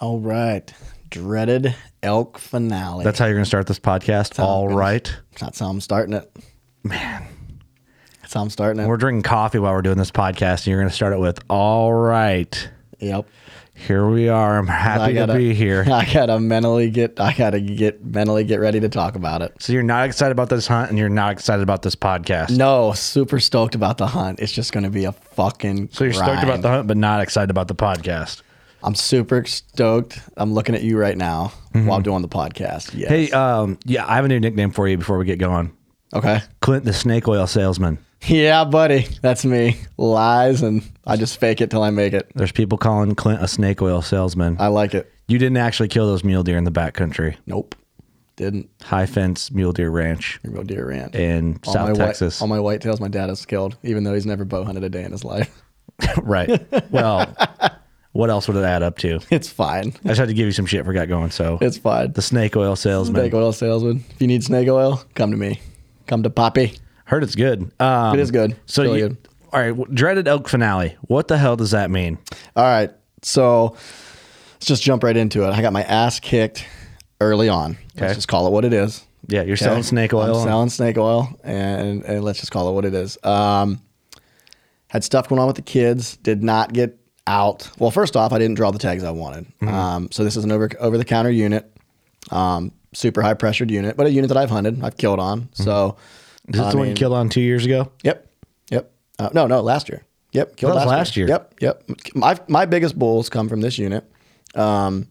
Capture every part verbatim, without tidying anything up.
All right. Dreaded elk finale. That's how you're going to start this podcast? All gonna, right. That's how I'm starting it. Man. That's how I'm starting it. We're drinking coffee while we're doing this podcast, and you're going to start it with, all right. Yep. Here we are. I'm happy gotta, to be here. I gotta mentally get. I gotta get mentally get ready to talk about it. So you're not excited about this hunt, and you're not excited about this podcast. No, super stoked about the hunt. It's just going to be a fucking. So you're grind. stoked about the hunt, but not excited about the podcast. I'm super stoked. I'm looking at you right now Mm-hmm. while doing the podcast. Yes. Hey, um, yeah, I have a new nickname for you before we get going. Okay. Clint the Snake Oil Salesman. Yeah, buddy. That's me. Lies, and I just fake it till I make it. There's people calling Clint a snake oil salesman. I like it. You didn't actually kill those mule deer in the backcountry. Nope. Didn't. High Fence Mule Deer Ranch Here we go, deer ranch. in All South my Texas. White, all my whitetails my dad has killed, even though he's never bow hunted a day in his life. Right. Well, what else would it add up to? It's fine. I just had to give you some shit for got going. So It's fine. the snake oil salesman. Snake oil salesman. If you need snake oil, come to me. Come to Poppy. Heard it's good. Um, It is good. So Really you, good. all right, w- dreaded elk finale. What the hell does that mean? All right. So let's just jump right into it. I got my ass kicked early on. Okay. Let's just call it what it is. Yeah, you're Okay? selling snake oil. I'm selling snake oil, and, and let's just call it what it is. Um, had stuff going on with the kids. Did not get out. Well, first off, I didn't draw the tags I wanted. Mm-hmm. Um, so this is an over over the counter unit, um, super high pressured unit, but a unit that I've hunted, I've killed on. So Is this I the one you mean, killed on two years ago? Yep, yep. Uh, no, no, last year. Yep, killed That was last, last year. Yep, yep. My my biggest bulls come from this unit. Um,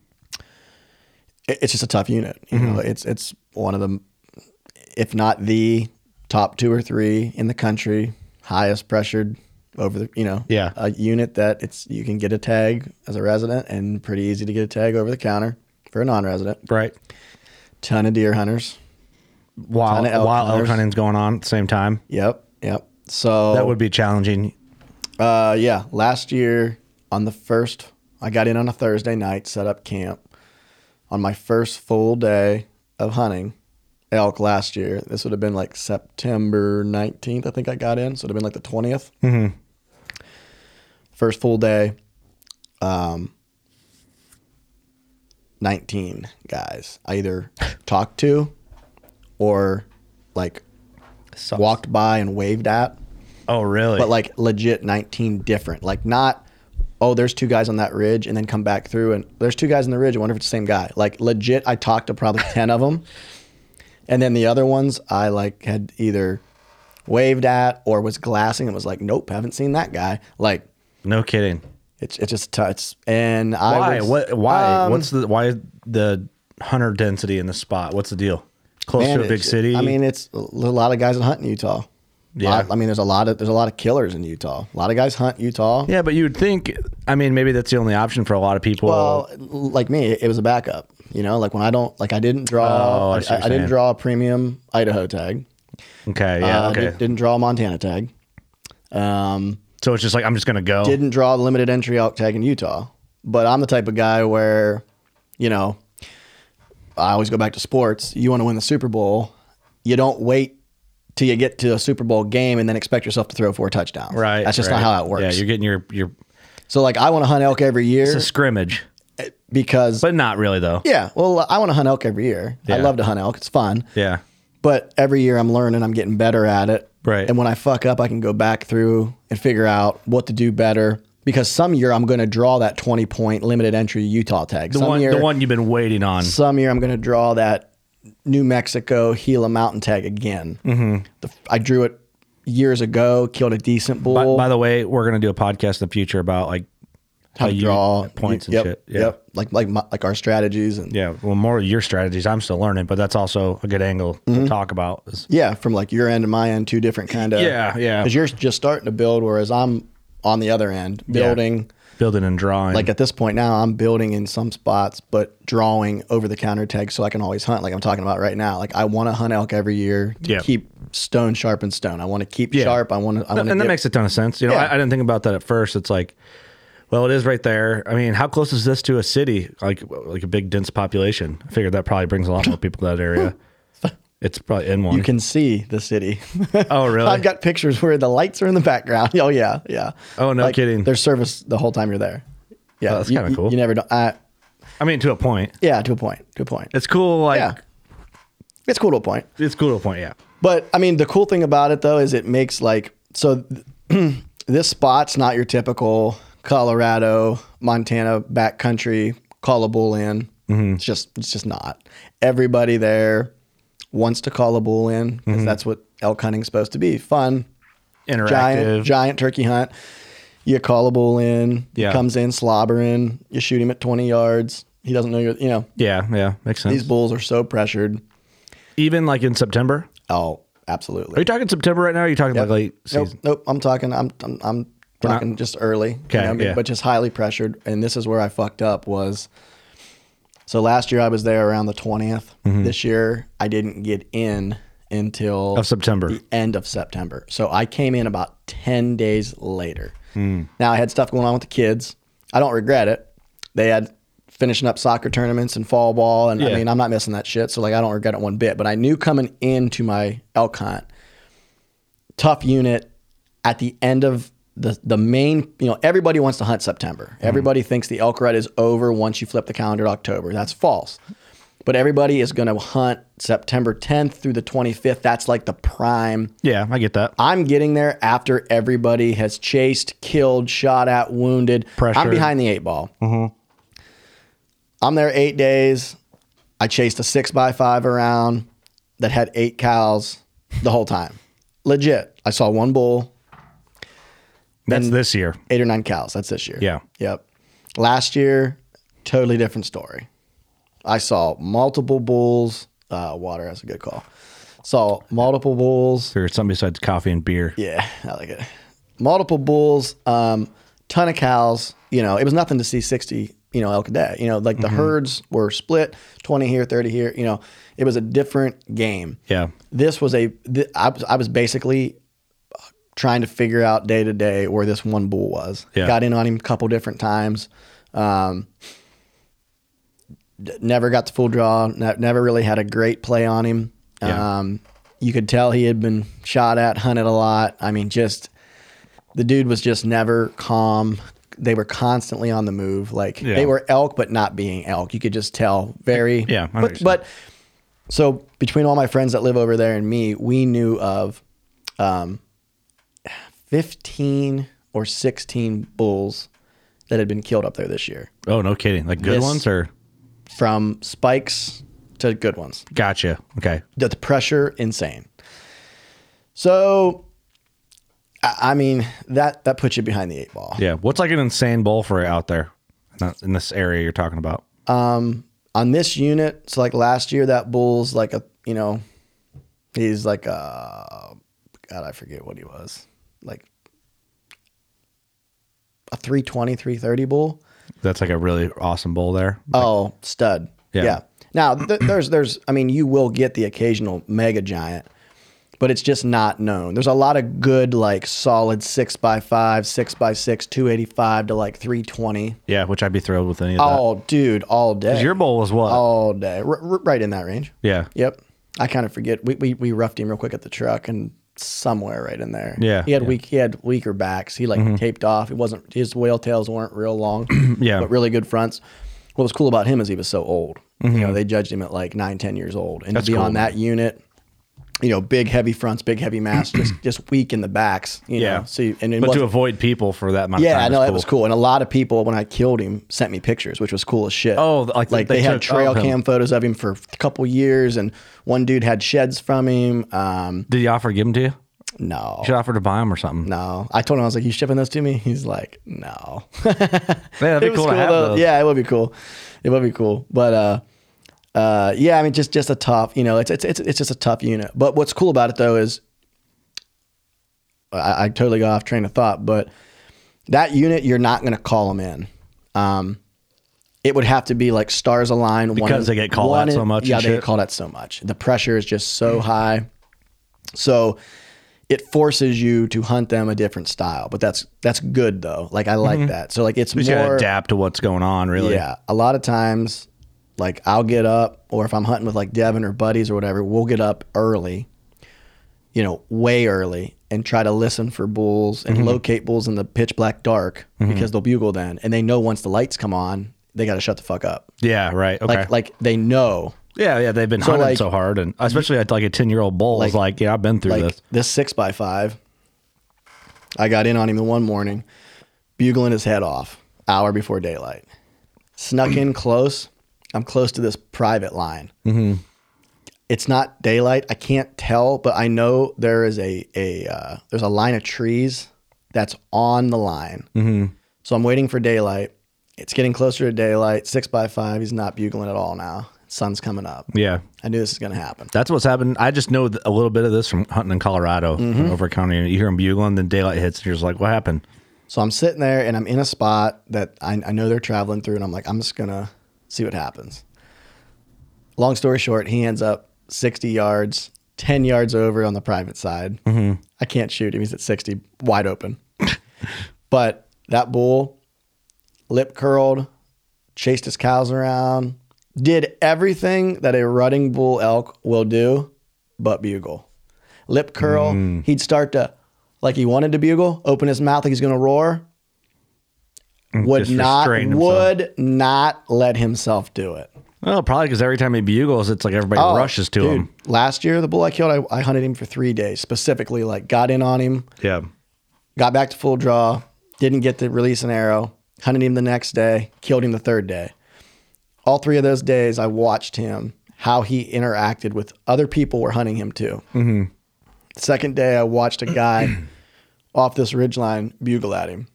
it- it's just a tough unit. You Mm-hmm. know, it's it's one of the, if not the top two or three in the country, highest pressured over the, you know, Yeah. a unit that it's you can get a tag as a resident and pretty easy to get a tag over the counter for a non-resident. Right. Ton of deer hunters. While, Ton of elk while elk hunters. hunting's going on at the same time. Yep, yep. So That would be challenging. Uh, yeah. Last year on the first, I got in on a Thursday night, set up camp. On my first full day of hunting elk last year, this would have been like September nineteenth, I think I got in. So it would have been like the twentieth. Mm-hmm. First full day, um, nineteen guys I either talked to or like Sucks. walked by and waved at. Oh, really? But like legit nineteen different. Like not, oh, there's two guys on that ridge and then come back through and there's two guys on the ridge. I wonder if it's the same guy. Like legit, I talked to probably ten of them. And then the other ones I like had either waved at or was glassing and was like, nope, haven't seen that guy. Like no kidding. it's it's just touch. And I Why? was, What? Why? um, What's the why the hunter density in the spot? What's the deal? Close man, to a big it's- city. I mean, it's a lot of guys that hunt in Utah. Yeah. Lot- I mean, there's a lot of there's a lot of killers in Utah. A lot of guys hunt Utah. yeah, but you'd think. I mean, maybe that's the only option for a lot of people. Well, like me, it was a backup. You know, like when I don't, like I didn't draw, Oh, I I, see what I you're didn't saying. draw a premium Idaho tag. okay. Yeah. Uh, okay. did, didn't draw a Montana tag. Um, so it's just like I'm just gonna go. didn't draw the limited entry elk tag in Utah. But I'm the type of guy where, you know, I always go back to sports. You want to win the Super Bowl, you don't wait till you get to a Super Bowl game and then expect yourself to throw four touchdowns. right. That's just right. not how it works. Yeah, you're getting your your. So like I want to hunt elk every year It's a scrimmage, because but not really though. yeah, well, I want to hunt elk every year. I Yeah. love to hunt elk. It's fun. Yeah. But every year I'm learning, I'm getting better at it. Right. And when I fuck up, I can go back through and figure out what to do better. Because some year I'm going to draw that twenty point limited entry Utah tag. The some one, year, the one you've been waiting on. some year I'm going to draw that New Mexico Gila Mountain tag again. Mm-hmm. The, I drew it years ago, killed a decent bull. By, by the way, we're gonna do a podcast in the future about like how to you- draw points and yep, shit. Yeah. Yep. Like like my, like our strategies and Yeah, well, more of your strategies. I'm still learning, but that's also a good angle Mm-hmm. to talk about. is- yeah, from like your end and my end, two different kind of Yeah, yeah. Because you're just starting to build, whereas I'm on the other end building. Building and drawing. Like at this point now, I'm building in some spots, but drawing over the counter tags so I can always hunt. Like I'm talking about right now. Like I want to hunt elk every year to Yeah. keep stone sharp and stone. I want to keep Yeah. sharp. I want to. I want and to. that makes a ton of sense. You know, Yeah. I, I didn't think about that at first. It's like, well, it is right there. I mean, how close is this to a city? Like, like a big dense population. I figured that probably brings a lot more people to that area. It's probably in one. You can see the city. Oh, really? I've got pictures where the lights are in the background. Oh yeah, yeah. Oh, no Like, kidding. There's service the whole time you're there. Yeah, Oh, that's you- kinda you- cool. You never know. I I mean, to a point. Yeah, to a point. To a point. It's cool. Like, Yeah. It's cool to a point. it's cool to a point. Yeah. But I mean, the cool thing about it though is it makes like so. This spot's not your typical Colorado, Montana backcountry call a bull in. Mm-hmm. It's just it's just not. Everybody there wants to call a bull in because mm-hmm. that's what elk hunting's supposed to be: fun, interactive, giant, giant turkey hunt. You call a bull in. Yeah. He comes in slobbering. You shoot him at twenty yards. He doesn't know you're. You know. Yeah. Yeah. Makes sense. These bulls are so pressured. Even like in September. Oh, absolutely. Are you talking September right now? Or are you talking Yep. like late Nope, season? nope. I'm talking. I'm. I'm. I'm We're talking not- just early. Okay, you know, yeah. But just highly pressured. And this is where I fucked up. Was so last year I was there around the twentieth. Mm-hmm. This year I didn't get in until Of September. the end of September. So I came in about ten days later. Mm. Now I had stuff going on with the kids. I don't regret it. They had finishing up soccer tournaments and fall ball, and Yeah. I mean I'm not missing that shit. So like I don't regret it one bit. But I knew coming into my elk hunt, tough unit at the end of the the main, you know, everybody wants to hunt September. Mm-hmm. Everybody thinks the elk rut is over once you flip the calendar to October. That's false. But everybody is going to hunt September tenth through the twenty-fifth. That's like the prime. Yeah, I get that. I'm getting there after everybody has chased, killed, shot at, wounded. Pressured. I'm behind the eight ball. Mm-hmm. I'm there eight days. I chased a six by five around that had eight cows the whole time. Legit. I saw one bull. That's And this year. eight or nine cows. That's this year. Yeah. Yep. Last year, totally different story. I saw multiple bulls. Uh, water, that's a good call. Saw multiple bulls. Or something besides coffee and beer. Yeah, I like it. Multiple bulls, um, ton of cows. You know, it was nothing to see sixty, you know, elk a day. You know, like the herds were split, twenty here, thirty here. You know, it was a different game. Yeah. This was a, th- I was, I was basically trying to figure out day to day where this one bull was. Yeah. Got in on him a couple different times. Um, d- never got the full draw. Ne- never really had a great play on him. Yeah. Um, you could tell he had been shot at, hunted a lot. I mean, just the dude was just never calm. They were constantly on the move. Like Yeah. they were elk, but not being elk. You could just tell. Very. Yeah, I But, understand. but so between all my friends that live over there and me, we knew of um, fifteen or sixteen bulls that had been killed up there this year, Oh, no kidding. Like good This- ones or? from spikes to good ones. Gotcha. Okay. The, the pressure, insane. So, I, I mean, that that puts you behind the eight ball. Yeah. What's like an insane bull for out there Not in this area you're talking about? Um, on this unit, so like last year, that bull's like a, you know, he's like a, God, I forget what he was, like a three twenty, three thirty bull. That's like a really awesome bull there. Oh, stud. Yeah. Yeah. Now th- there's there's I mean you will get the occasional mega giant, but it's just not known. There's a lot of good like solid six by five, six by six, two eighty five to like three twenty. Yeah, which I'd be thrilled with any of that. Oh, dude, all day. 'Cause your bull was what? all day, R- r- right in that range. Yeah. Yep. I kind of forget. We, we we roughed him real quick at the truck and somewhere right in there. Yeah, He had yeah. weak. He had weaker backs. He like taped off. It wasn't his whale tails weren't real long. Yeah. But really good fronts. What was cool about him is he was so old. You know, they judged him at like nine, ten years old, and That's to be cool, on that unit. You know, big heavy fronts, big heavy mass, just just weak in the backs. You Yeah. know, so you- and it But to wasn't- avoid people for that amount of yeah, time. I know is that was cool. And a lot of people, when I killed him, sent me pictures, which was cool as shit. Oh, like like they they, had took trail of him. cam photos of him for a couple years, and one dude had sheds from him. Um, Did he offer to give them to you? no, You should offer to buy them or something. no. I told him I was like, "You shipping those to me?" He's like, "No." Yeah, that'd be It was cool to have though. those. Yeah, it would be cool. It would be cool. But uh, uh, yeah, I mean, just just a tough. You know, it's it's it's it's just a tough unit. But what's cool about it though is, I, I totally got off train of thought. But that unit, you're not going to call them in. Um, it would have to be like stars align Because they get called out so much Yeah, and they shit? get called out so much. The pressure is just so high. So it forces you to hunt them a different style, but that's that's good though. Like I like that. So like it's You gotta more adapt to what's going on, really. yeah. A lot of times, like I'll get up, or if I'm hunting with like Devin or buddies or whatever, we'll get up early, you know, way early, and try to listen for bulls and locate bulls in the pitch black dark because they'll bugle then, and they know once the lights come on, they got to shut the fuck up. Yeah, right. Okay. Like like they know. yeah, yeah. They've been So, hunted like- so hard, and especially at like a ten year old bull is Like- like, yeah, I've been through Like this. this six by five, I got in on him the one morning, bugling his head off, hour before daylight. Snuck in close. I'm close to this private line. Mm-hmm. It's not daylight. I can't tell, but I know there is a a uh, there's a line of trees that's on the line. Mm-hmm. So I'm waiting for daylight. It's getting closer to daylight. Six by five. He's not bugling at all now. Sun's coming up. Yeah. I knew this was gonna happen. That's what's happened. I just know th- a little bit of this from hunting in Colorado, Mm-hmm. over county. You hear them bugling, then daylight hits, and you're just like, what happened? So I'm sitting there and I'm in a spot that I, I know they're traveling through, and I'm like, I'm just gonna see what happens. Long story short, he ends up sixty yards, ten yards over on the private side. Mm-hmm. I can't shoot him. He's at sixty, wide open. But that bull, lip curled, chased his cows around, did everything that a rutting bull elk will do, but bugle. Lip curl, Mm. he'd start to, like he wanted to bugle, open his mouth like he's going to roar. Would Just not, restrained himself. would not let himself do it. Well, probably because every time he bugles, it's like everybody Oh, rushes to dude, him. Last year, the bull I killed, I, I hunted him for three days, specifically, like got in on him, Yeah. got back to full draw, didn't get to release an arrow, hunted him the next day, killed him the third day. All three of those days, I watched him, how he interacted with other people were hunting him too. Mm-hmm. Second day, I watched a guy off this ridgeline bugle at him.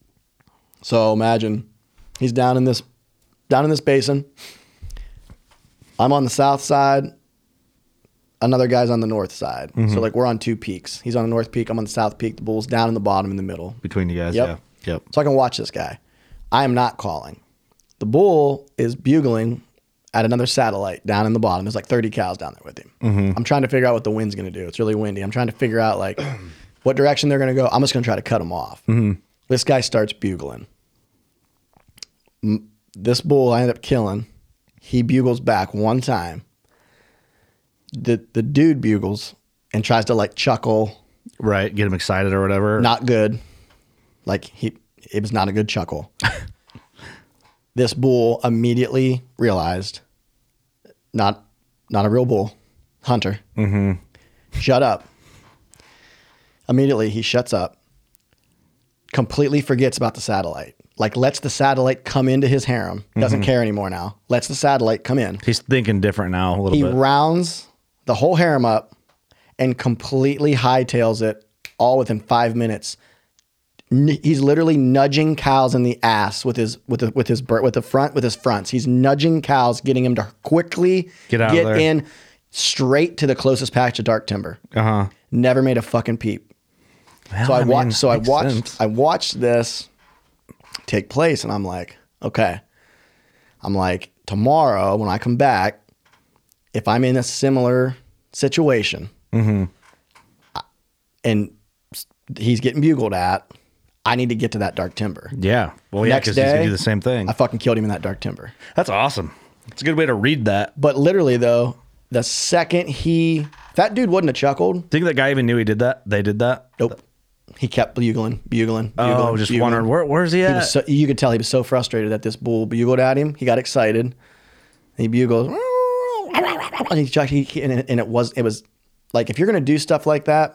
So imagine he's down in this down in this basin. I'm on the south side. Another guy's on the north side. Mm-hmm. So like we're on two peaks. He's on the north peak. I'm on the south peak. The bull's down in the bottom in the middle. Between you guys, Yep. yeah. Yep. So I can watch this guy. I am not calling. The bull is bugling at another satellite down in the bottom. There's like thirty cows down there with him. Mm-hmm. I'm trying to figure out what the wind's going to do. It's really windy. I'm trying to figure out like what direction they're going to go. I'm just going to try to cut them off. Mm-hmm. This guy starts bugling. M- This bull I end up killing. He bugles back one time. The the dude bugles and tries to like chuckle. Right. Get him excited or whatever. Not good. Like he, it was not a good chuckle. This bull immediately realized, not, not a real bull, hunter. Mm-hmm. Shut up. Immediately he shuts up. Completely forgets about the satellite. Like lets the satellite come into his harem. Doesn't Mm-hmm. care anymore now. Lets the satellite come in. He's thinking different now a little He bit. rounds the whole harem up and completely hightails it all within five minutes. N- He's literally nudging cows in the ass with his with the, with his bur- with the front with his fronts. He's nudging cows, getting him to quickly Get out of there. in straight to the closest patch of dark timber. Uh huh. Never made a fucking peep. Well, So I, mean, watched. So I makes watched. sense. I watched this take place, and I'm like, okay. I'm like, tomorrow when I come back, if I'm in a similar situation, Mm-hmm. I- and s- he's getting bugled at, I need to get to that dark timber. Yeah. Well, yeah, Next because he's going day, to do the same thing. I fucking killed him in that dark timber. That's awesome. It's a good way to read that. But literally though, the second he, if that dude wouldn't have chuckled, Think that guy even knew he did that? They did that? nope. He kept bugling, bugling, bugling. Oh, just bugling. wondering, where, where's he He at? was so, you could tell he was so frustrated that this bull bugled at him. He got excited. He bugled. And, he, chucked- he, and, it, and it was it was like if you're gonna do stuff like that,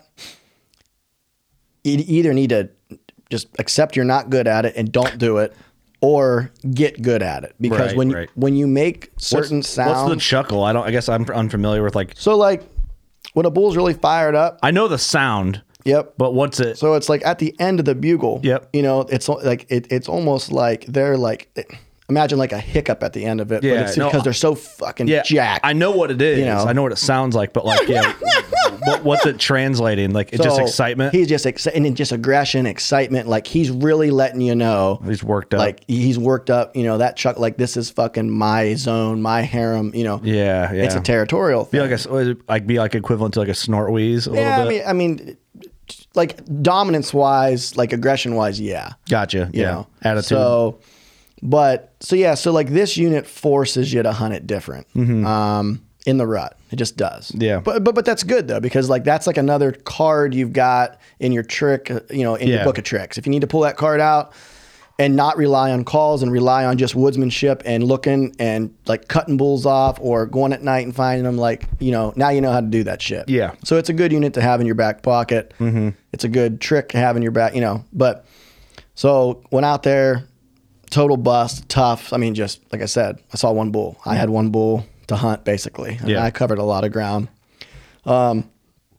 you either need to just accept you're not good at it and don't do it, or get good at it. Because Right, when right. when you make certain what's, sounds, What's the chuckle? I don't. I guess I'm unfamiliar with like. so like when a bull's really fired up, I know the sound, yep. but what's it? So it's like at the end of the bugle. Yep. You know, it's al- like it, it's almost like they're like imagine like a hiccup at the end of it. Yeah, But it's no, because they're so fucking yeah, jacked. I know what it is. You know. I know what it sounds like, but like, yeah, what, what's it translating? Like, it's just So excitement. He's just exci- and just aggression, excitement. Like he's really letting you know. He's worked up. Like he's worked up. You know that chuck. Like this is fucking my zone, my harem. You know. yeah, yeah. It's a territorial Be thing. like a, would it, like be like equivalent to like a snort wheeze a yeah, I little bit. mean, I mean, like dominance wise, like aggression wise, yeah. Gotcha. You Yeah. know? Attitude. So, but so yeah, so like this unit forces you to hunt it different um, in the rut. It just does. Mm-hmm. Yeah. But but but that's good though because like that's like another card you've got in your trick, uh, you know, in Yeah. your book of tricks. If you need to pull that card out, and not rely on calls and rely on just woodsmanship and looking and like cutting bulls off or going at night and finding them. Like, you know, now you know how to do that shit. Yeah. So it's a good unit to have in your back pocket. Mm-hmm. It's a good trick to have in your back, you know. But so went out there, total bust, tough. I mean, just like I said, I saw one bull. I had one bull to hunt basically. And yeah. I covered a lot of ground. Um.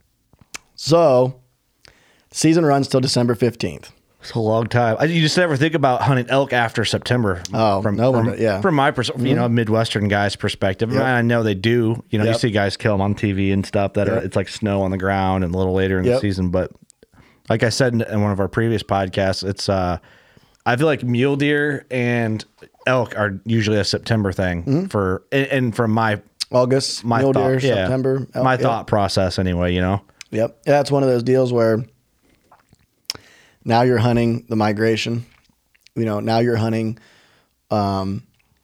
So season runs till December fifteenth. It's a long time. I, you just never think about hunting elk after September. Oh, from, no from, one, yeah. From my perspective, mm-hmm. you know, Midwestern guy's perspective. Yep. I know they do. You know, yep. you see guys kill them on T V and stuff that yep. are, it's like snow on the ground and a little later in yep. the season. But like I said in, in one of our previous podcasts, it's, uh, I feel like mule deer and elk are usually a September thing mm-hmm. for, and, and from my, August, my mule thought, deer, yeah, September. Elk, my yep. thought process anyway, you know? Yep. Yeah, it's one of those deals where now you're hunting the migration. You know, now you're hunting um,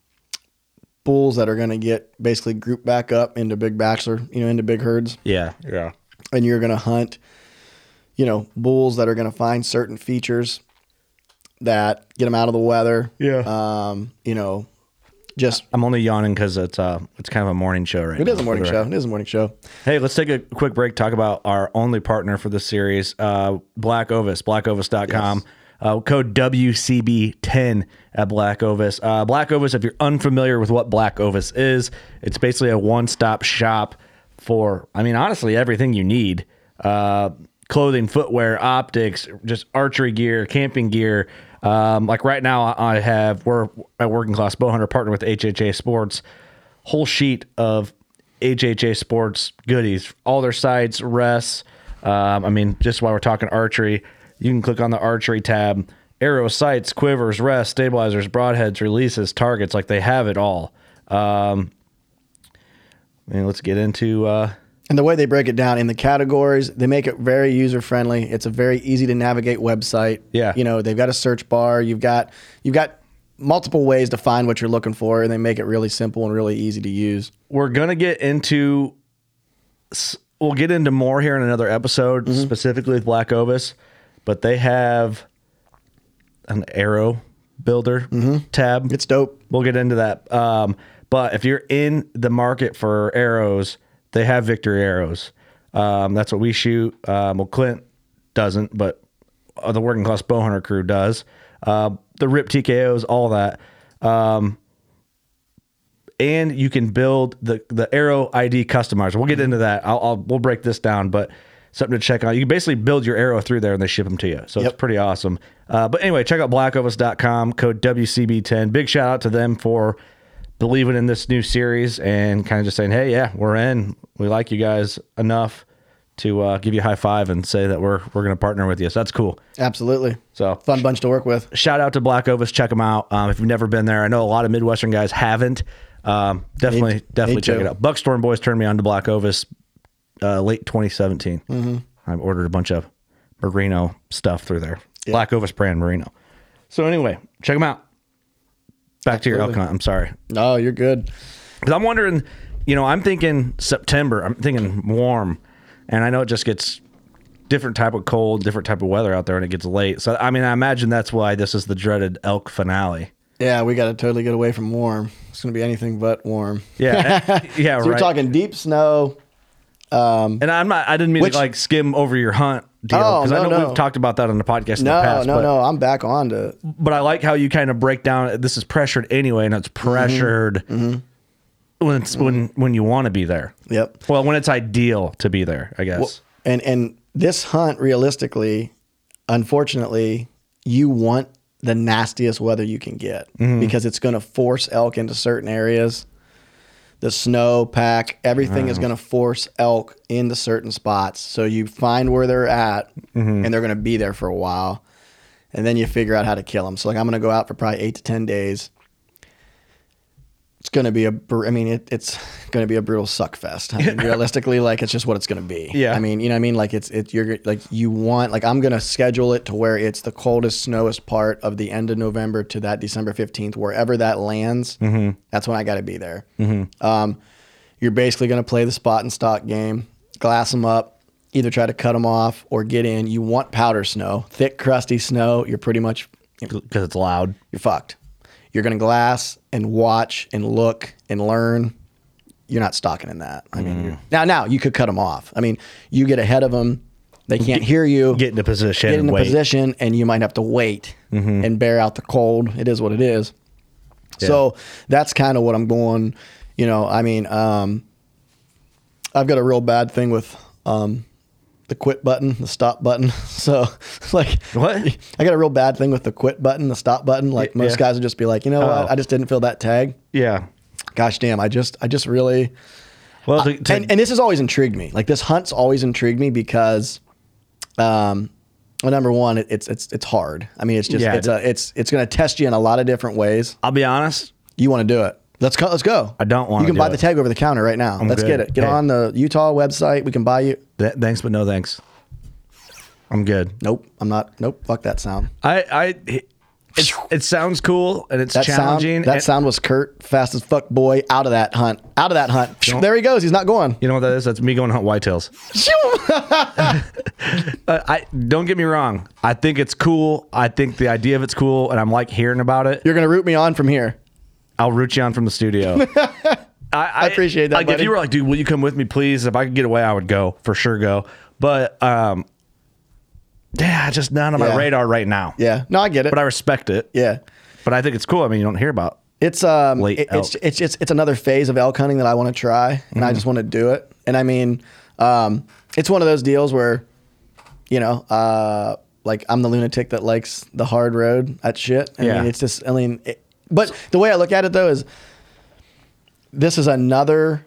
bulls that are going to get basically grouped back up into big backs or, you know, into big herds. Yeah. Yeah. And you're going to hunt, you know, bulls that are going to find certain features that get them out of the weather. Yeah. Um, you know, just I'm only yawning because it's uh it's kind of a morning show right it now. It is a morning show. It is a morning show. Hey, let's take a quick break. Talk about our only partner for this series, uh, Black Ovis, black ovis dot com. Yes. Uh, code W C B ten at Black Ovis. Uh, Black Ovis, if you're unfamiliar with what Black Ovis is, it's basically a one-stop shop for, I mean, honestly, everything you need. Uh, clothing, footwear, optics, just archery gear, camping gear. Um, like right now I have, we're a Working Class Bow Hunter partner with H H A Sports, whole sheet of H H A Sports goodies, all their sights, rests. Um, I mean, just while we're talking archery, you can click on the archery tab, arrow sights, quivers, rests, stabilizers, broadheads, releases, targets, like they have it all. Um, I mean, let's get into, uh, and the way they break it down in the categories, they make it very user-friendly. It's a very easy to navigate website. Yeah. You know, they've got a search bar. You've got you've got multiple ways to find what you're looking for, and they make it really simple and really easy to use. We're going to get into, we'll get into more here in another episode, mm-hmm. specifically with Black Ovis, but they have an arrow builder mm-hmm. tab. It's dope. We'll get into that. Um, but if you're in the market for arrows, they have Victory arrows. Um, that's what we shoot. Um, well, Clint doesn't, but the Working Class Bow Hunter crew does. Uh, the R I P T K Os, all that. Um, and you can build the, the arrow I D customizer. We'll get into that. I'll, I'll we'll break this down, but something to check out. You can basically build your arrow through there and they ship them to you. So yep. It's pretty awesome. Uh, but anyway, check out black ovis dot com, code W C B ten. Big shout out to them for believing in this new series and kind of just saying, hey, yeah, we're in. We like you guys enough to uh, give you a high five and say that we're we're going to partner with you. So that's cool. Absolutely. So fun bunch to work with. Shout out to Black Ovis. Check them out. Um, if you've never been there, I know a lot of Midwestern guys haven't. Um, definitely, need, definitely need check to. it out. Buckstorm Boys turned me on to Black Ovis uh, late twenty seventeen. Mm-hmm. I ordered a bunch of merino stuff through there. Yeah. Black Ovis brand merino. So anyway, check them out. Back Absolutely. to your elk hunt. I'm sorry. No, you're good. Because I'm wondering, you know, I'm thinking September. I'm thinking warm. And I know it just gets different type of cold, different type of weather out there when it gets late. So, I mean, I imagine that's why this is the dreaded elk finale. Yeah, we got to totally get away from warm. It's going to be anything but warm. Yeah. Yeah, so right. You're talking deep snow. Um, and I'm not, I didn't mean which, to like skim over your hunt deal. Because oh, no, I know no. we've talked about that on the podcast in no, the past. No, but, no, I'm back on to. But I like how you kind of break down, this is pressured anyway, and it's pressured mm-hmm. when it's mm-hmm. when, when you want to be there. Yep. Well, when it's ideal to be there, I guess. Well, and, and this hunt, realistically, unfortunately, you want the nastiest weather you can get mm-hmm. because it's going to force elk into certain areas. The snow pack, everything oh. is going to force elk into certain spots. So you find where they're at, mm-hmm. and they're going to be there for a while. And then you figure out how to kill them. So like I'm going to go out for probably eight to ten days. It's going to be a, I mean, it, it's going to be a brutal suck fest. I mean, realistically, like it's just what it's going to be. Yeah. I mean, you know what I mean? Like it's, it, you're like, you want, like I'm going to schedule it to where it's the coldest, snowiest part of the end of November to that December fifteenth, wherever that lands. Mm-hmm. That's when I got to be there. Mm-hmm. Um, you're basically going to play the spot and stock game, glass them up, either try to cut them off or get in. You want powder snow, thick, crusty snow. You're pretty much because it's loud. you're fucked. You're going to glass and watch and look and learn. You're not stalking in that. I mean, you're, now, now you could cut them off. I mean, you get ahead of them. They can't hear you. Get into position. Get and into wait. position, and you might have to wait and bear out the cold. It is what it is. Yeah. So that's kind of what I'm going. You know, I mean, um, I've got a real bad thing with um, the quit button, the stop button. So, like, What? I got a real bad thing with the quit button, the stop button. Like, most Yeah. guys would just be like, you know Oh. what? I just didn't feel that tag. Yeah. Gosh damn, I just, I just really. Well, to, to, and, and this has always intrigued me. Like, this hunt's always intrigued me because, um, well, number one, it, it's it's it's hard. I mean, it's just Yeah. it's a, it's it's going to test you in a lot of different ways. I'll be honest. You want to do it? Let's go. Let's go. I don't wanna You can do buy it. the tag over the counter right now. Let's good. get it. Get Hey. on the Utah website. We can buy you. Th- thanks, but no thanks. I'm good. Nope. I'm not. Nope. Fuck that sound. I, I, it, it sounds cool and it's That challenging. sound. That and- sound was Kurt, fast as fuck boy, out of that hunt. Out of that hunt. There he goes. He's not going. You know what that is? That's me going hunt whitetails. Uh, I don't get me wrong. I think it's cool. I think the idea of it's cool, and I'm like hearing about it. You're gonna root me on from here. I'll root you on from the studio. I, I appreciate that, Like if buddy. you were like, dude, will you come with me, please? If I could get away, I would go for sure. Go, but um, yeah, just not on my Yeah. radar right now. Yeah. No, I get it. But I respect it. yeah. But I think it's cool. I mean, you don't hear about. It's um, Late it- it's elk. it's just it's another phase of elk hunting that I want to try, and I just want to do it. And I mean, um, it's one of those deals where, you know, uh, like I'm the lunatic that likes the hard road at shit. I Yeah. mean, it's just I mean, it, but the way I look at it though is, this is another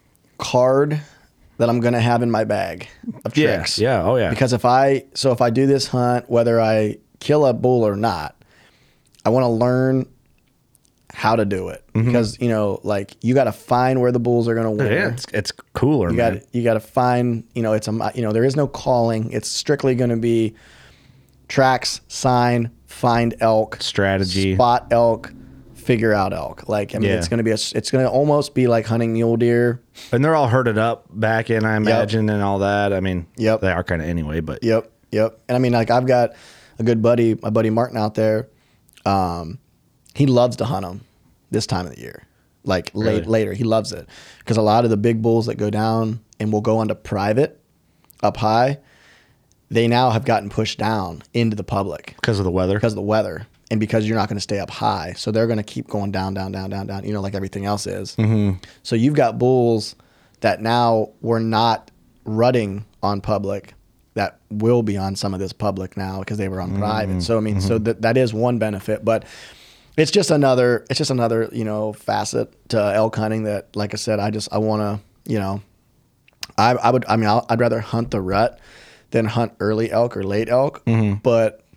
card that I'm gonna have in my bag of Yeah. tricks. Yeah. Oh yeah. Because if I so if I do this hunt, whether I kill a bull or not, I want to learn how to do it. Because you know, like you got to find where the bulls are going to winter. yeah, it's, it's cooler. you man. got you got to find. You know, it's a you know there is no calling. It's strictly going to be tracks, sign, find elk, Strategy. spot elk, figure out elk. Like I mean, Yeah. it's going to be a, it's going to almost be like hunting mule deer. And they're all herded up back in, I imagine, and all that. I mean, Yep. they are kind of anyway, but Yep, yep. And I mean, like I've got a good buddy, my buddy Martin out there. Um, he loves to hunt them this time of the year, like late Really? later. He loves it because a lot of the big bulls that go down and will go onto private up high, they now have gotten pushed down into the public because of the weather. because of the weather and because you're not going to stay up high. So they're going to keep going down, down, down, down, down, you know, like everything else is. Mm-hmm. So you've got bulls that now were not rutting on public that will be on some of this public now because they were on private. So, I mean, so that, that is one benefit, but it's just another, it's just another, you know, facet to elk hunting that, like I said, I just, I want to, you know, I, I would, I mean, I'll, I'd rather hunt the rut than hunt early elk or late elk, but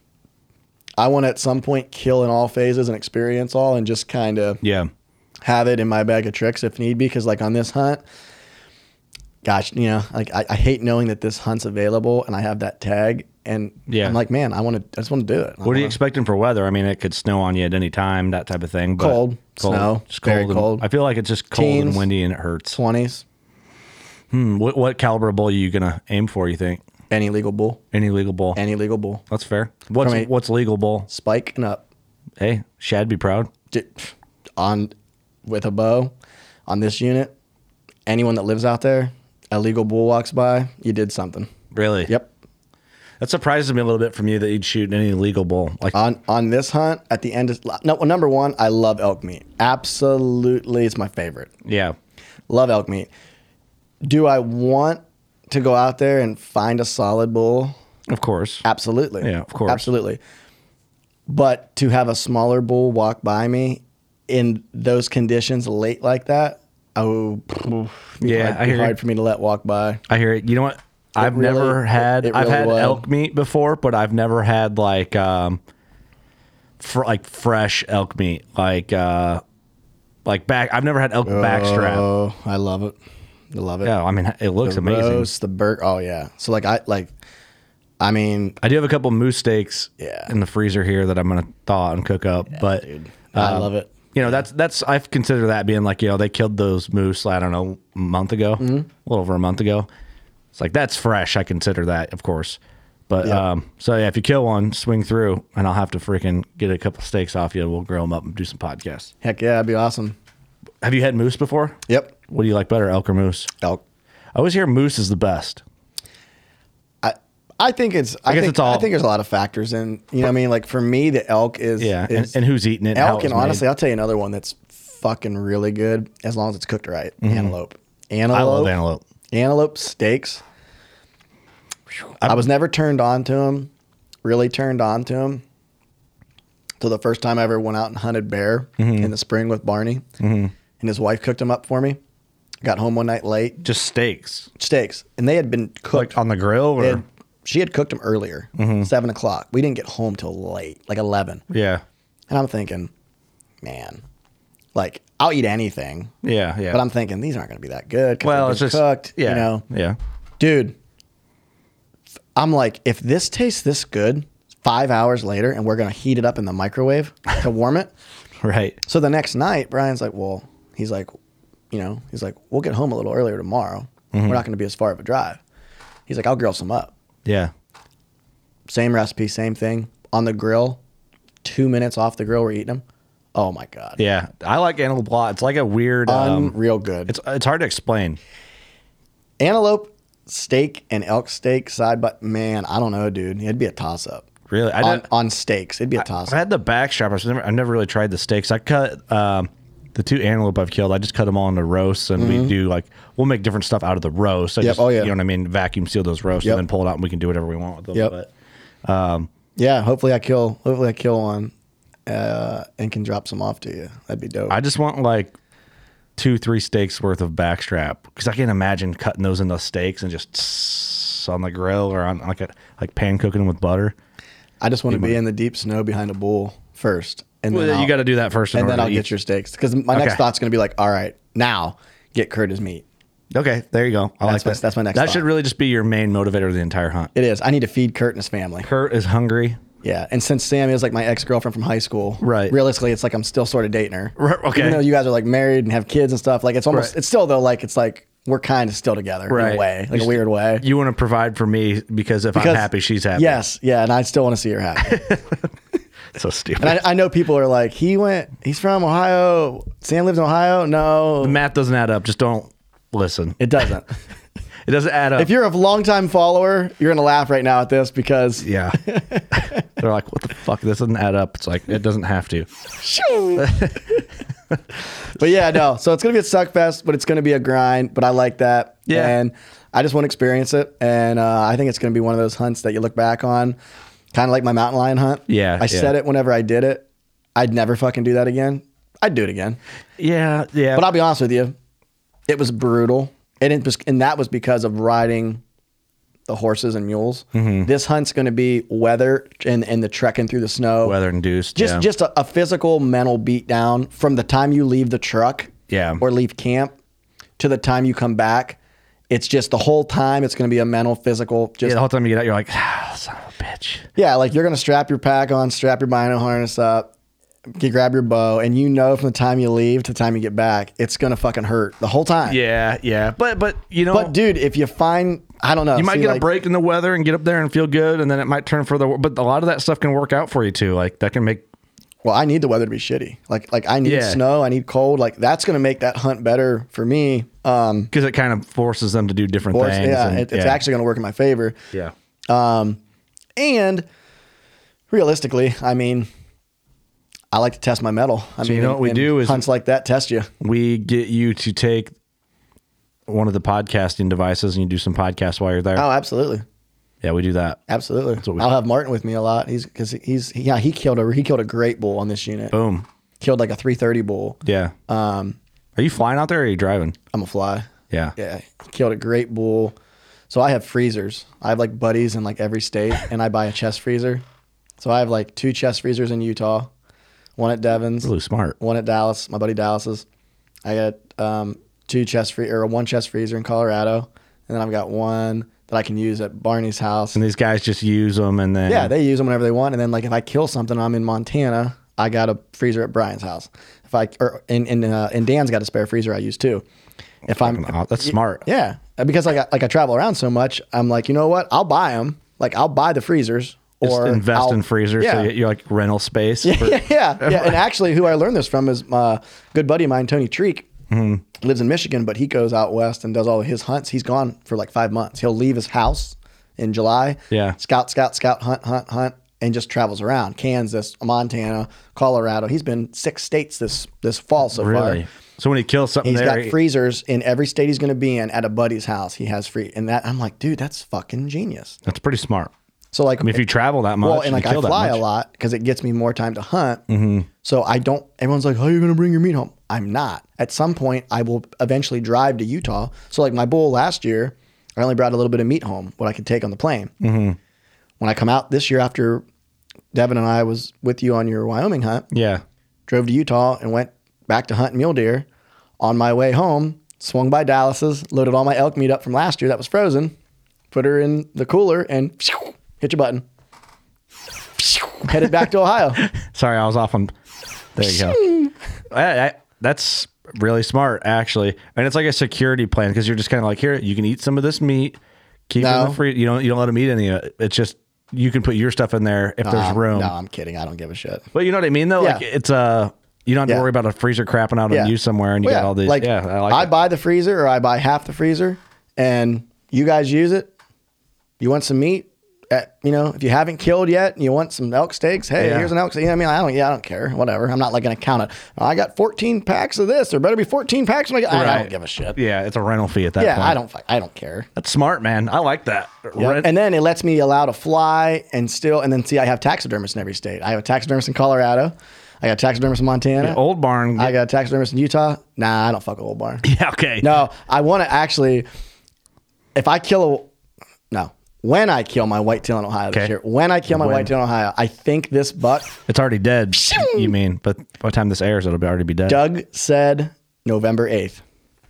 I want to at some point kill in all phases and experience all and just kind of Yeah. have it in my bag of tricks if need be. Cause like on this hunt, gosh, you know, like I, I hate knowing that this hunt's available and I have that tag and Yeah. I'm like, man, I want to, I just want to do it. I What are you wanna- expecting for weather? I mean, it could snow on you at any time, that type of thing. But Cold, snow, just very and- cold. I feel like it's just cold and Teens. windy and it hurts. twenties, Hmm, what, what caliber bull are you gonna aim for? You think any legal bull, any legal bull? any legal bull, That's fair. What's From a- what's legal bull? spike and up. Hey, Shad be proud. J- on with a bow on this unit. Anyone that lives out there, a legal bull walks by, you did something. Really? Yep. That surprises me a little bit from you that you'd shoot any legal bull. Like, On on this hunt, at the end, of, no, well, number one, I love elk meat. Absolutely, it's my favorite. yeah, Love elk meat. Do I want to go out there and find a solid bull? of course. Absolutely. Yeah, of course. Absolutely. But to have a smaller bull walk by me in those conditions late like that, oh, be Yeah, hard, I be hear hard you. for me to let walk by. I hear it. You know what? I've really- never had. it- it I've really had will. elk meat before, but I've never had like um, fr- like fresh elk meat, like uh, like back. I've never had elk backstrap. Oh, I love it. I love it. Yeah, I mean it looks the amazing. roast, the burger. Oh yeah. So like I like, I mean, I do have a couple moose steaks Yeah. in the freezer here that I'm gonna thaw and cook up. but dude, I um, love it. You know, that's that's I consider that being like, you know, they killed those moose. I don't know, a month ago, Mm-hmm. a little over a month ago. It's like that's fresh. I consider that, of course. But Yeah. um, so yeah, if you kill one, swing through, and I'll have to freaking get a couple steaks off you. We'll grill them up and do some podcasts. Heck yeah, that'd be awesome. Have you had moose before? Yep. What do you like better, elk or moose? Elk. I always hear moose is the best. I I think it's. I, guess think, it's all- I think there's a lot of factors in. You know, what I mean, like for me, the elk is. Yeah, and, is and who's eating it? and how elk, it's and honestly, made. I'll tell you another one that's fucking really good as long as it's cooked right. Antelope. Antelope. Mm-hmm. I love antelope. Antelope steaks. I was never turned on to them. Really turned on to them. Till the first time I ever went out and hunted bear Mm-hmm. in the spring with Barney, and his wife cooked them up for me. Got home one night late. Just steaks, Steaks, and they had been cooked. like on the grill, or They had- she had cooked them earlier, Mm-hmm. seven o'clock. We didn't get home till late, like eleven. yeah, And I'm thinking, man, like I'll eat anything, yeah, yeah. but I'm thinking these aren't going to be that good. 'Cause well, they've it's been just cooked. Yeah, You know, yeah. dude. I'm like, if this tastes this good, five hours later, and we're going to heat it up in the microwave to warm it. Right. So the next night, Brian's like, well, he's like, you know, he's like, we'll get home a little earlier tomorrow. Mm-hmm. We're not going to be as far of a drive. He's like, I'll grill some up. Yeah. Same recipe, same thing on the grill. Two minutes off the grill, we're eating them. Oh my god, Yeah. I like antelope a lot. It's like a weird. Um, unreal good. it's it's hard to explain. Antelope steak and elk steak side, but man, I don't know, dude. It'd be a toss up. Really, I on, did- on steaks, it'd be a toss I've up. had the backstrap. I've never, I've never really tried the steaks. I cut um, the two antelope I've killed. I just cut them all into roasts, and we do like we'll make different stuff out of the roast. I Mm-hmm. Yep. just, Oh, yeah. You know what I mean? Vacuum seal those roasts Yep. and then pull it out, and we can do whatever we want with them. Yep. But Yeah, hopefully I kill. Hopefully I kill one, uh, and can drop some off to you. That'd be dope. I just want like two, three steaks worth of backstrap because I can't imagine cutting those into steaks and just tss on the grill or on like a like pan cooking them with butter. I just want to be in the deep snow behind a bull first, and Well, then you I'll- got to do that first, in and then order I'll to get eat. your steaks because my next Okay. thought's gonna be like, all right, now get Curtis meat. Okay, there you go. I like That's my- that. that's my next That thought. should really just be your main motivator of the entire hunt. It is. I need to feed Kurt and his family. Kurt is hungry. Yeah, and since Sam is like my ex girlfriend from high school, Right. Realistically, it's like I'm still sort of dating her. Right, okay. Even though you guys are like married and have kids and stuff, like it's almost Right. it's still though like it's like we're kind of still together in a way, like a weird way. You want to provide for me because if I'm Because- happy, she's happy. Yes, yeah, and I still want to see her happy. So stupid. And I, I know people are like, he went, he's from Ohio. Sam lives in Ohio. No, the math doesn't add up. Just don't listen. it doesn't. It doesn't add up. If you're a longtime follower, you're gonna laugh right now at this because yeah. They're like, what the fuck? This doesn't add up. It's like, it doesn't have to. But yeah, no. So it's gonna be a suck fest, but it's gonna be a grind. But I like that. Yeah. And I just want to experience it. And uh, I think it's gonna be one of those hunts that you look back on, kind of like my mountain lion hunt. Yeah, I yeah. said it whenever I did it. I'd never fucking do that again. I'd do it again. Yeah. Yeah. But I'll be honest with you, it was brutal. And it was, and that was because of riding the horses and mules. Mm-hmm. This hunt's going to be weather and, and the trekking through the snow. Weather induced. Just yeah. just a, a physical mental beat down from the time you leave the truck Yeah. or leave camp to the time you come back. It's just the whole time it's going to be a mental, physical. Just Yeah, the whole time you get out, you're like, ah, son of a bitch. yeah, like you're going to strap your pack on, strap your bino harness up, you grab your bow, and you know from the time you leave to the time you get back, it's going to fucking hurt the whole time. Yeah, yeah. But, but you know, But dude, if you find, I don't know, you might see, get a like- break in the weather and get up there and feel good, and then it might turn further. But a lot of that stuff can work out for you too. Like that can make. Well, I need the weather to be shitty. Like, like I need Yeah. snow. I need cold. Like that's going to make that hunt better for me. Um, Because it kind of forces them to do different or- things. yeah, and- it, it's yeah. actually going to work in my favor. Yeah. Um, and realistically, I mean, I like to test my metal. I mean, you know what we and do is- hunts like that test you. We get you to take one of the podcasting devices and you do some podcasts while you're there. Oh, absolutely, Yeah, we do that. absolutely. what we- I'll have Martin with me a lot. He's because he's yeah he killed a he killed a great bull on this unit. Boom. Killed like a three thirty bull. Yeah. Um, Are you flying out there or are you driving? I'm a fly. Yeah. Yeah, killed a great bull. So I have freezers. I have like buddies in like every state, and I buy a chest freezer. So I have like two chest freezers in Utah, one at Devon's, Really smart. one at Dallas, my buddy Dallas's. I got um, two chest free or one chest freezer in Colorado, and then I've got one that I can use at Barney's house. And these guys just use them and then. Yeah, they use them whenever they want. And then like if I kill something, I'm in Montana, I got a freezer at Brian's house. If I or and and, uh, and Dan's got a spare freezer I use too. If I'm Oh, that's smart. yeah, because like I, like I travel around so much, I'm like, you know what? I'll buy them Like I'll buy the freezers Just or invest I'll- in freezers. Yeah. So you- you're like rental space. for- yeah, yeah, yeah. And actually, who I learned this from is a good buddy of mine, Tony Treek. Mm-hmm. Lives in Michigan, but he goes out west and does all of his hunts. He's gone for like five months. He'll leave his house in July. Yeah. Scout, scout, scout, hunt, hunt, hunt, and just travels around Kansas, Montana, Colorado. He's been six states this this fall so Really? far. So when he kills something He's there, got he- freezers in every state he's going to be in at a buddy's house. He has free, and that I'm like, dude, that's fucking genius. that's pretty smart. So like, I mean, if you travel that much, well, and you like I kill that fly much. a lot because it gets me more time to hunt. Mm-hmm. So I don't. Everyone's like, "How are you going to bring your meat home?" I'm not. At some point, I will eventually drive to Utah. So like my bull last year, I only brought a little bit of meat home, what I could take on the plane. Mm-hmm. When I come out this year, after Devin and I was with you on your Wyoming hunt, Yeah. drove to Utah and went back to hunt mule deer. On my way home, swung by Dallas's, loaded all my elk meat up from last year that was frozen, put her in the cooler, and hit your button. Headed back to Ohio. Sorry, I was off on. There you go. I, I, that's really smart, actually, and it's like a security plan because you're just kind of like, here, you can eat some of this meat, keep it in No. the free. You don't you don't let them eat any of it. It's just you can put your stuff in there if there's Uh, room. No, I'm kidding. I don't give a shit. But you know what I mean, though. Yeah. Like it's uh, you don't have to Yeah. worry about a freezer crapping out Yeah. on you somewhere, and you Well, got all these. Like, yeah, I like I it. buy the freezer or I buy half the freezer, and you guys use it. You want some meat? At, you know, if you haven't killed yet and you want some elk steaks, hey, Yeah. here's an elk steak. You know what I mean? I don't, yeah, I don't care. Whatever. I'm not like going to count it. Oh, I got fourteen packs of this. There better be fourteen packs. When I, get, I, I Right. don't give a shit. Yeah, it's a rental fee at that Yeah, point. I don't. fi- I don't care. That's smart, man. I like that. Yeah. Rent- And then it lets me allow to fly and still, and then see, I have taxidermists in every state. I have a taxidermist in Colorado. I got a taxidermist in Montana. Old Barn. I got a taxidermist in Utah. Nah, I don't fuck with Old Barn. yeah, okay. No, I want to actually, if I kill a, no, when I kill my whitetail in Ohio Okay. this year, when I kill my When? whitetail in Ohio, I think this buck, It's already dead. You mean? But by the time this airs, it'll be already be dead. Doug said November eighth.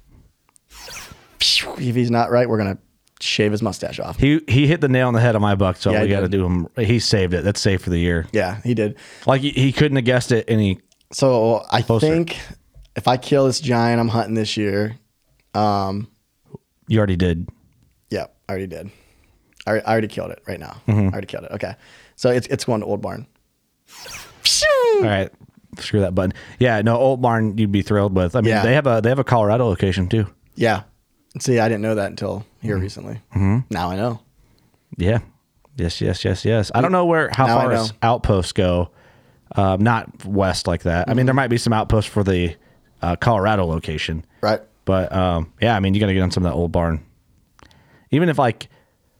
If he's not right, we're going to shave his mustache off. He he hit the nail on the head on my buck, so Yeah, we he got to did. do him. He saved it. That's safe for the year. Yeah, he did. Like he, he couldn't have guessed it, and he So I Closer. think if I kill this giant I'm hunting this year, um, you already did. yeah, I already did. I already, I already killed it right now. Mm-hmm. I already killed it. Okay. So it's it's going to Old Barn. All right, screw that button. Yeah, no, Old Barn, you'd be thrilled with. I mean, Yeah. they have a they have a Colorado location too. Yeah. See, I didn't know that until here recently. Mm-hmm. Now I know. Yeah. Yes, yes, yes, yes. I don't know where how Now I far know. its outposts go. Um, not west like that. I mean, Mm-hmm. there might be some outposts for the uh, Colorado location, Right. but um, yeah, I mean, you got to get on some of that Old Barn. Even if like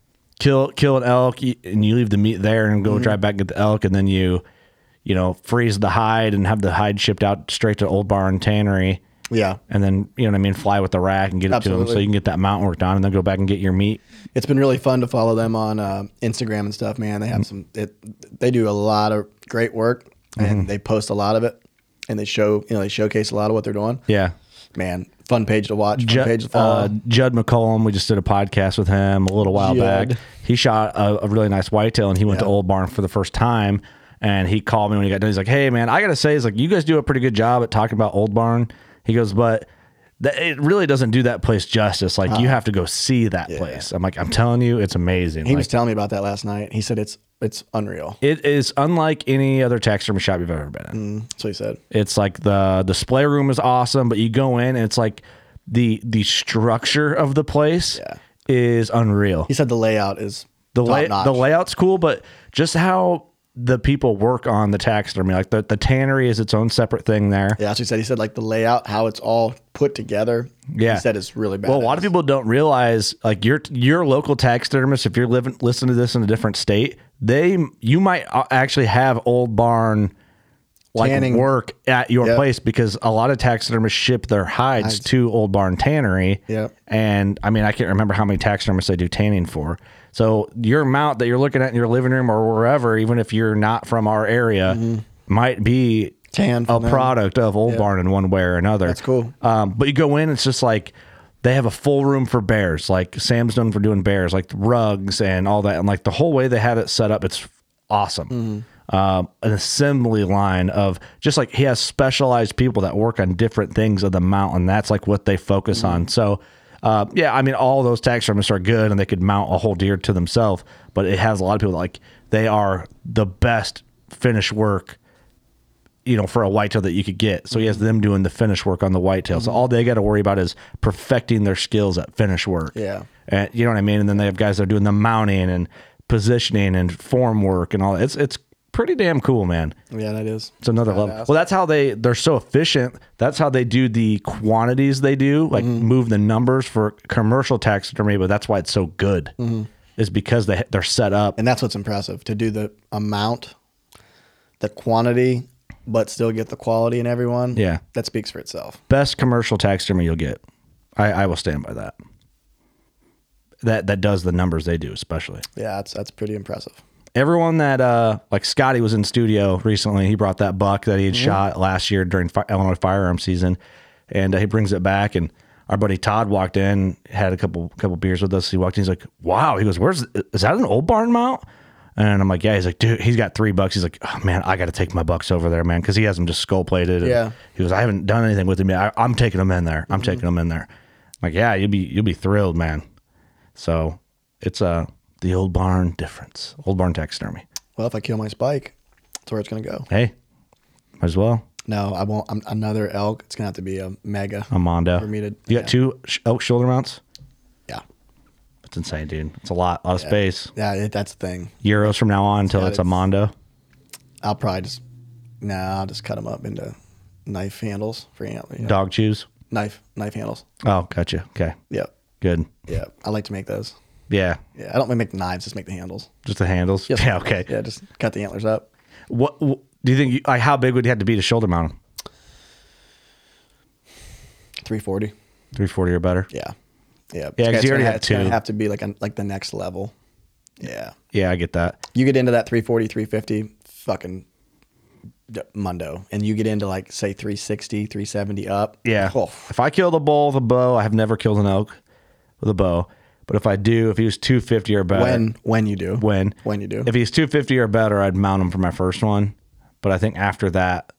kill kill an elk y- and you leave the meat there and Mm-hmm. go drive back and get the elk, and then you you know freeze the hide and have the hide shipped out straight to Old Barn Tannery. Yeah. And then, you know what I mean, fly with the rack and get it to them so Absolutely. you can get that mountain work done and then go back and get your meat. It's been really fun to follow them on uh, Instagram and stuff, man. They have some, it, they do a lot of great work and they post a lot of it and they show, you know, they showcase a lot of what they're doing. Yeah. Man, fun page to watch, fun Judd, page to follow. uh, Judd McCollum, we just did a podcast with him a little while Judd. back. He shot a, a really nice whitetail and he went to Yeah. Old Barn for the first time. And he called me when he got done. He's like, hey, man, I got to say, he's like, you guys do a pretty good job at talking about Old Barn. He goes, but th- it really doesn't do that place justice. Like, you have to go see that place. I'm like, I'm telling you, it's amazing. he Like, was telling me about that last night. He said it's, it's unreal. it is unlike any other taxidermy shop you've ever been in. That's what he said. It's like the display room is awesome, but you go in and it's like the the structure of the place Yeah. is unreal. He said the layout is The top lay, notch. the layout's cool, but just how the people work on the taxidermy, like the, the tannery is its own separate thing there. Yeah, that's what he said. He said like the layout, how it's all put together. Yeah. He said it's really bad. Well, a lot of people don't realize, like your your local taxidermist, if you're living listening to this in a different state, they you might uh, actually have Old Barn like Tanning. work at your Yep. place because a lot of taxidermists ship their hides, Hides. to Old Barn Tannery. Yep. And I mean, I can't remember how many taxidermists they do tanning for. So your mount that you're looking at in your living room or wherever, even if you're not from our area, might be Tan a from them. product of Old Barn in one way or another. That's cool. Um, but you go in, it's just like they have a full room for bears. Like Sam's known for doing bears, like rugs and all that. And like the whole way they have it set up, it's awesome. Mm-hmm. Um, an assembly line of just like he has specialized people that work on different things of the mountain. That's like what they focus Mm-hmm. on. So Uh, yeah, I mean, all those taxidermists are good and they could mount a whole deer to themselves, but it has a lot of people that, like, they are the best finish work, you know, for a whitetail that you could get. So he has them doing the finish work on the whitetail. Mm-hmm. So all they got to worry about is perfecting their skills at finish work. Yeah. And you know what I mean? And then they have guys that are doing the mounting and positioning and form work and all. It's, it's pretty damn cool, man. Yeah, that is. It's another level. Well, that's how they, they're so efficient. That's how they do the quantities they do, like mm-hmm. move the numbers for commercial taxidermy, but that's why it's so good, mm-hmm. is because they, they're set up. And that's what's impressive, to do the amount, the quantity, but still get the quality in everyone. Yeah. That speaks for itself. Best commercial taxidermy you'll get. I, I will stand by that. That that does the numbers they do, especially. Yeah, that's that's pretty impressive. Everyone that, uh, like Scotty was in studio recently. He brought that buck that he had mm-hmm. shot last year during fi- Illinois firearm season, and uh, he brings it back. And our buddy Todd walked in, had a couple couple beers with us. He walked in, he's like, "Wow!" He goes, "Where's is that an old barn mount?" And I'm like, "Yeah." He's like, "Dude, he's got three bucks." He's like, "Oh man, I got to take my bucks over there, man," because he has them just skull plated. Yeah. He goes, "I haven't done anything with him yet. I, I'm taking them in there. I'm mm-hmm. taking them in there." I'm like, "Yeah, you'll be you'll be thrilled, man." So it's uh the old barn difference, old barn taxidermy. Well, if I kill my spike, that's where it's going to go. Hey, might as well. No, I won't. I'm, another elk. It's going to have to be a mega. A Mondo. For me to, you yeah. got two sh- elk shoulder mounts? Yeah. It's insane, dude. It's a lot, a lot of yeah. space. Yeah, it, that's the thing. Euros from now on until yeah, it's a Mondo. I'll probably just, nah, I'll just cut them up into knife handles for you know, dog chews. Knife, knife handles. Oh, gotcha. Okay. Yep. Good. Yeah, I like to make those. Yeah. Yeah, I don't make knives, just make the handles. Just the handles? Just yeah, okay. Yeah, just cut the antlers up. What, what do you think, you, like, how big would you have to be to shoulder mount them? three forty. three forty or better? Yeah. Yeah. Yeah, because you already have two. It's going to have to be like a, like the next level. Yeah. Yeah, I get that. You get into that three forty, three fifty, fucking Mundo, and you get into like, say, three sixty, three seventy up. Yeah. Oh. If I kill the bull with a bow, I have never killed an elk with a bow. But if I do, if he was two fifty or better. When when you do. When. When you do. If he's two fifty or better, I'd mount him for my first one. But I think after that,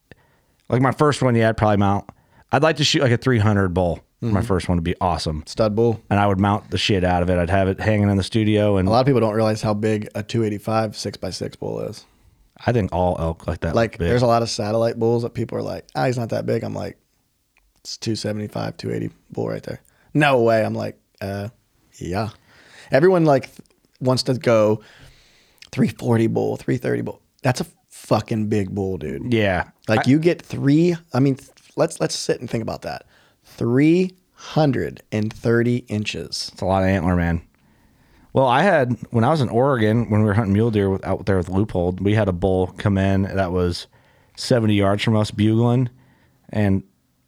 like my first one, yeah, I'd probably mount. I'd like to shoot like a three hundred bull. Mm-hmm. My first one would be awesome. Stud bull. And I would mount the shit out of it. I'd have it hanging in the studio. And a lot of people don't realize how big a two eighty-five six by six bull is. I think all elk like that. Like, there's a lot of satellite bulls that people are like, ah, he's not that big. I'm like, it's two seventy-five, two eighty bull right there. No way. I'm like, uh, yeah. Everyone like wants to go three forty bull, three thirty bull. That's a fucking big bull, dude. Yeah. Like I, you get three, I mean, let's let's sit and think about that. three hundred thirty inches. It's a lot of antler, man. Well, I had, when I was in Oregon, when we were hunting mule deer with, out there with Loophole, we had a bull come in that was seventy yards from us bugling. And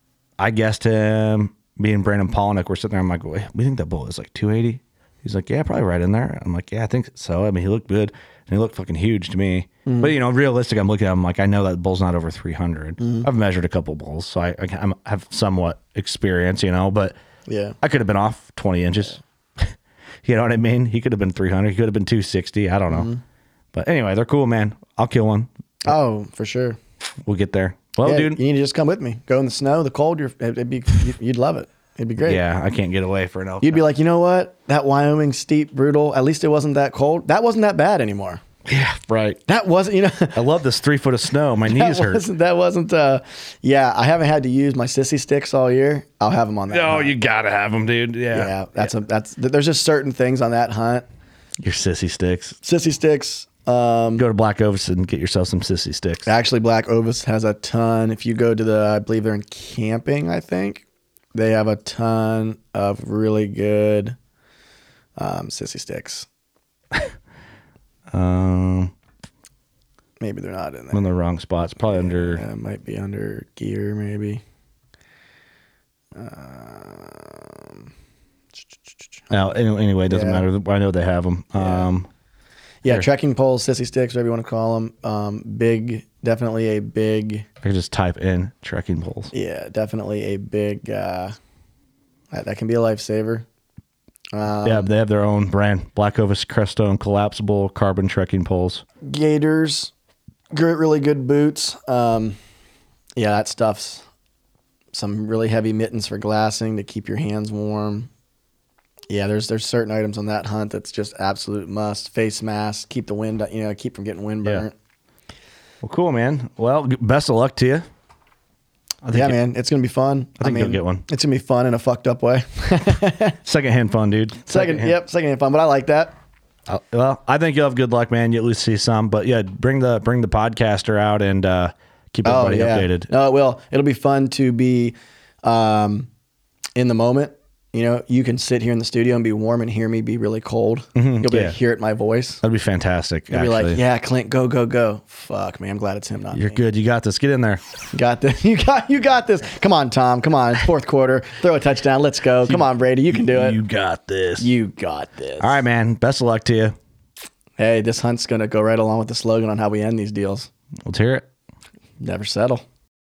I guessed him, me and Brandon Polnick were sitting there. I'm like, we think that bull is like two eighty. He's like, yeah, probably right in there. I'm like, yeah, I think so. I mean, he looked good, and he looked fucking huge to me. Mm. But, you know, realistic, I'm looking at him like, I know that bull's not over three hundred. Mm. I've measured a couple bulls, so I, I have somewhat experience, you know, but yeah, I could have been off twenty inches. Yeah. You know what I mean? He could have been three hundred. He could have been two sixty. I don't know. Mm. But anyway, they're cool, man. I'll kill one. Oh, for sure. We'll get there. Well, yeah, dude. You need to just come with me. Go in the snow, the cold. You're, it'd be, you'd love it. It'd be great. Yeah, I can't get away for an elk. You'd be like, you know what? That Wyoming steep, brutal, at least it wasn't that cold. That wasn't that bad anymore. Yeah, right. That wasn't, you know. I love this three foot of snow. My knees hurt. Wasn't, that wasn't, uh, yeah, I haven't had to use my sissy sticks all year. I'll have them on that Oh, hunt. you got to have them, dude. Yeah. Yeah, that's yeah. a, that's, there's just certain things on that hunt. Your sissy sticks. Sissy sticks. Um, go to Black Ovis and get yourself some sissy sticks. Actually, Black Ovis has a ton. If you go to the, I believe they're in camping, I think. They have a ton of really good um, sissy sticks. um, Maybe they're not in there. In the wrong spots. Probably under. Yeah, it might be under gear, maybe. Um, now, anyway, it doesn't yeah. matter. I know they have them. Um, yeah, here. trekking poles, sissy sticks, whatever you want to call them. Um, big, definitely a big. I could just type in trekking poles. Yeah, definitely a big. Uh, that, that can be a lifesaver. Um, yeah, they have their own brand, Black Ovis Crestone collapsible carbon trekking poles. Gators, great, really good boots. Um, yeah, that stuff's some really heavy mittens for glassing to keep your hands warm. Yeah, there's there's certain items on that hunt that's just absolute must. Face mask, keep the wind, you know, keep from getting wind burnt. Yeah. Well, cool, man. Well, g- best of luck to you. I think yeah, it, man, it's gonna be fun. I think I mean, you'll get one. It's gonna be fun in a fucked up way. Secondhand fun, dude. Second, Secondhand. yep, secondhand fun. But I like that. Uh, well, I think you'll have good luck, man. You at least see some. But yeah, bring the bring the podcaster out and uh, keep everybody oh, yeah. updated. No, it will. It'll be fun to be um, in the moment. You know, you can sit here in the studio and be warm and hear me be really cold. Mm-hmm, You'll be yeah. able to hear it in my voice. That'd be fantastic. You'll actually. be like, yeah, Clint, go, go, go. Fuck, man, I'm glad it's him, not You're me. good. You got this. Get in there. You got this. You got you got this. Come on, Tom. Come on. Fourth quarter. Throw a touchdown. Let's go. Come on, Brady. You can do it. You got this. You got this. All right, man. Best of luck to you. Hey, this hunt's going to go right along with the slogan on how we end these deals. Let's hear it. Never settle.